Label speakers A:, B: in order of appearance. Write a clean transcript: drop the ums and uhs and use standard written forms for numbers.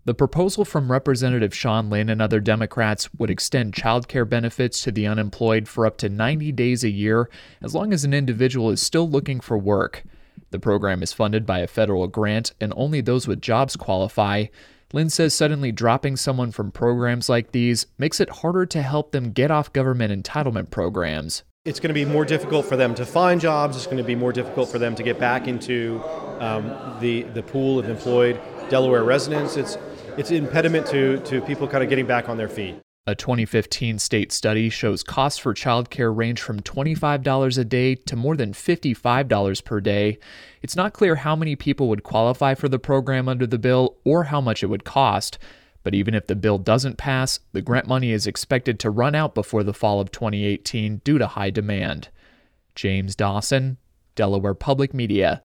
A: The proposal from Representative Sean Lynn and other Democrats would extend child care benefits to the unemployed for up to 90 days a year, as long as an individual is still looking for work. The program is funded by a federal grant, and only those with jobs qualify. Lynn says suddenly dropping someone from programs like these makes it harder to help them get off government entitlement programs.
B: It's going to be more difficult for them to find jobs. It's going to be more difficult for them to get back into the pool of employed Delaware residents. It's an impediment to people kind of getting back on their feet.
A: A 2015 state study shows costs for childcare range from $25 a day to more than $55 per day. It's not clear how many people would qualify for the program under the bill or how much it would cost. But even if the bill doesn't pass, the grant money is expected to run out before the fall of 2018 due to high demand. James Dawson, Delaware Public Media.